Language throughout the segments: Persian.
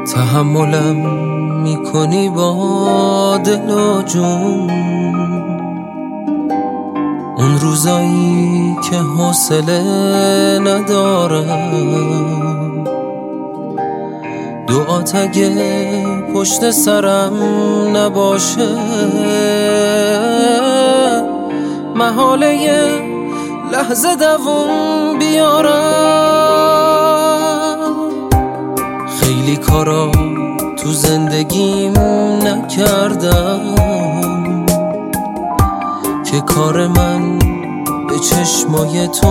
تحملم میکنی با دل و جون، اون روزایی که حوصله ندارم. دعات اگه پشت سرم نباشه، محاله یه لحظه دووم بیارم. خیلی کارا تو زندگیم نکردم که کار من به چشمای تو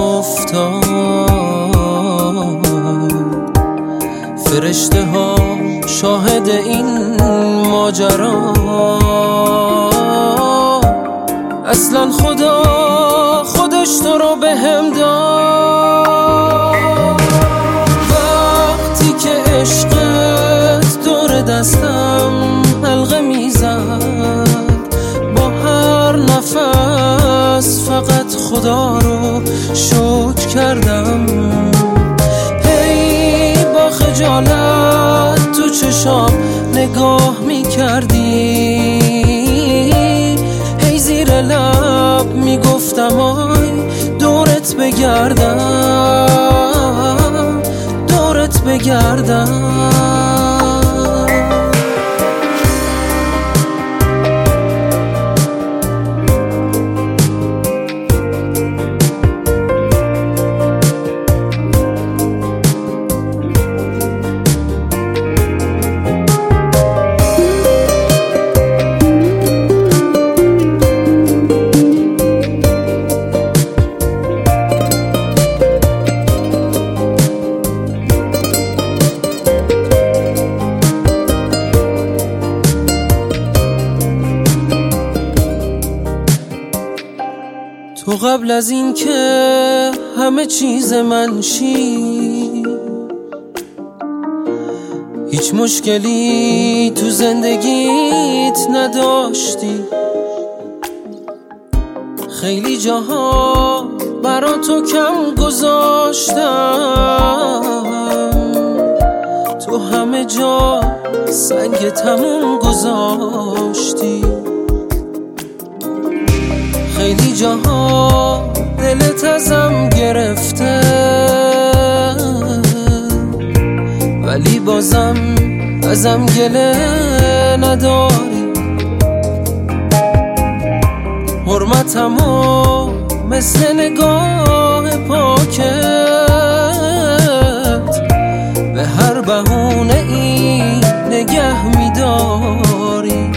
افتاد. فرشته ها شاهد این ماجرا، اصلا خدا خودش تو رو بهم داد. وقتی که عشقت دور دستم حلقه میزد، با هر نفس فقط خدا رو شکر کردم. هی با خجالت تو چشام نگاه میکردی، هی زیر لب میگفتم آی دورت بگردم، دورت بگردم. تو قبل از این که همه چیز من شی، هیچ مشکلی تو زندگیت نداشتی. خیلی جاها برا تو کم گذاشتم، تو همه جا سنگ تموم گذاشتی. خیلی جاها دلت ازم گرفته، ولی بازم ازم گله نداری. حرمتمو مثل نگاه پاکت به هر بهونه ای نگه میداری.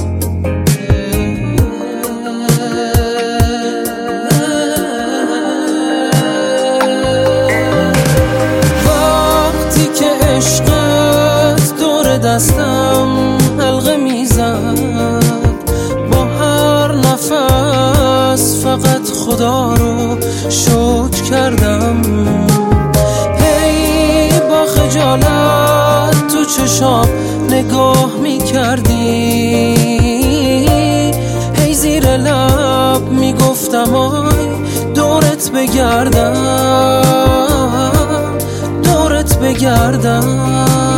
دستم حلقه میزد، با هر نفس فقط خدا رو شکر کردم. هی با خجالت تو چشام نگاه میکردی، هی زیر لب میگفتم آی دورت بگردم، دورت بگردم.